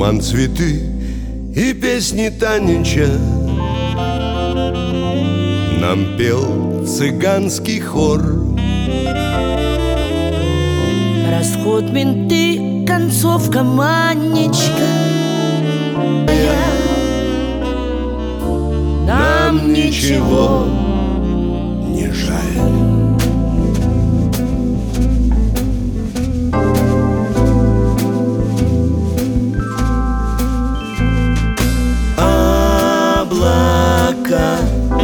туман, цветы и песни Танича нам пел цыганский хор. Расход, менты, концовка, манечка. Нам ничего не жаль. Облака,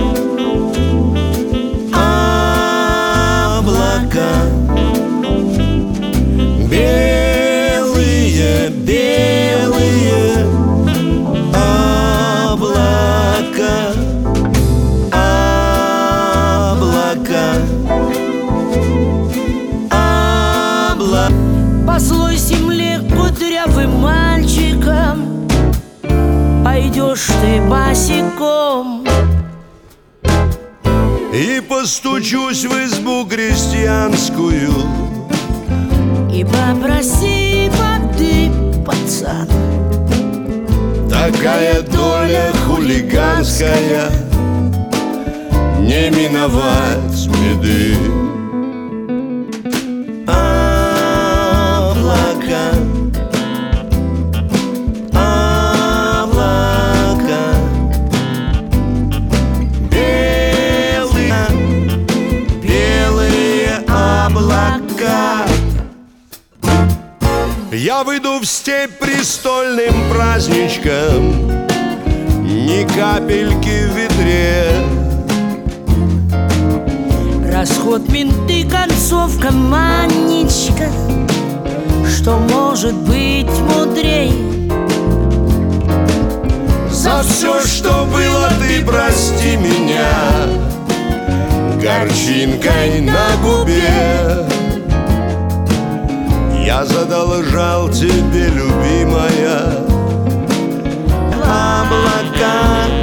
облака, белые, белые облака, облака, облака. По злой земле кудрявым мальчиком пойдешь ты босиком. И постучусь в избу крестьянскую И попроси воды, пацан. такая доля хулиганская, не миновать беды. Облака, облака, белые, белые облака. Я выйду в степь престольным праздничком, ни капельки в ведре. Расход, менты, концовка, манечка. Что может быть мудрей? За все, что было, ты прости меня горчинкой на губе. Я задолжал тебе, любимая. Облака,